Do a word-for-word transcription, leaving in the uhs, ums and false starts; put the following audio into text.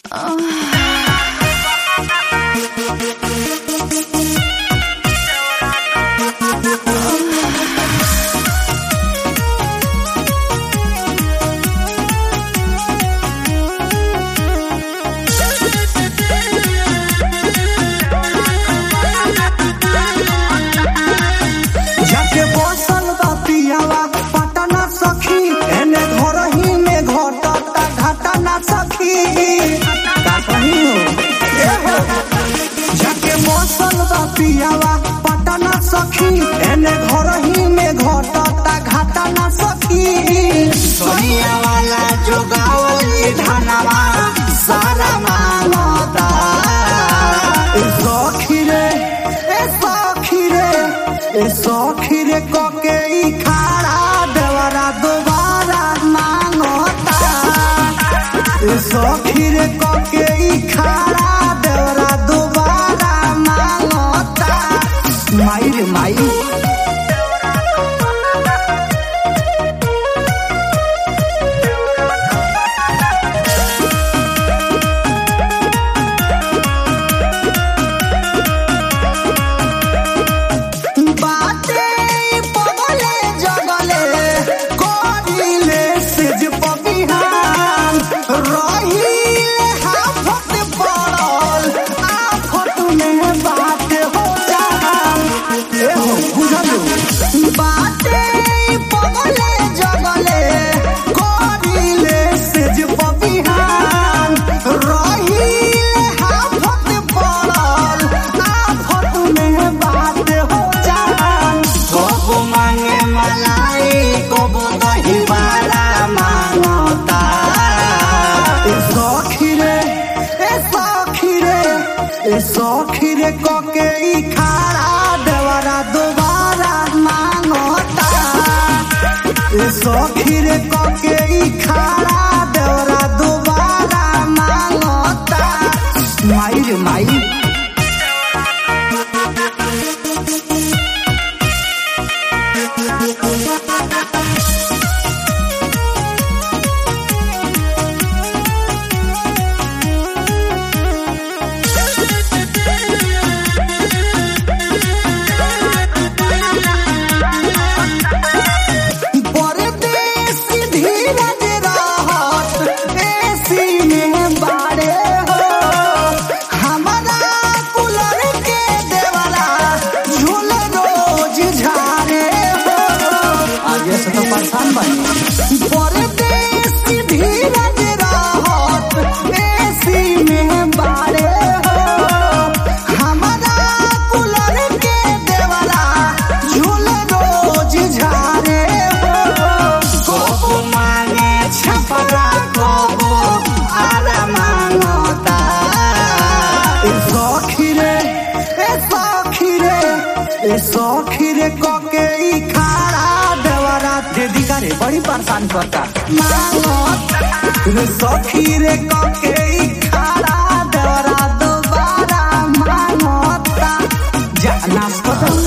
पियावा पटना सखी एने घर ही में घटता घाटा ना सखी सोनिया वाला जोगावली धनवा सारा मानता ए सखी रे ए सखी रे ए सखी रे कोके ई खाड़ा देवरा दोबारा मांगता ए सखी रे कोके ई खाड़ा देवरा दोबारा माई रे माई बाते पगले जगले करिले सेज पबिहान रहिले हाफत पड़ल आफत में बात हो बाते पगले जगले करिले सेज पबिहान रहिले हाफत पड़ल आफत में बात हो जान कबो मांगे मलाई कबो दही वाला मांगता ए सखी रे ए सखी रे ए सखी रे कोके ई खाड़ा देवरा दोबारा मांगता ए सखी रे कोके ई खाड़ा देवरा दोबारा मांगता माई रे माई तो परेशान बनी परदेसी धीरज रहत एसी में बाड़े हो हमारा कूलर के देवरा झूल रोज झारे हो कबो मांगे छपरा कबो आरा मांगता ए सखी रे ए सखी रे ए सखी रे कोके ई खाड़ा दीदी का रे बड़ी परेशान करता सखी रे कोके ई खाड़ा देवरा दोबारा मांगता जा नाश्ता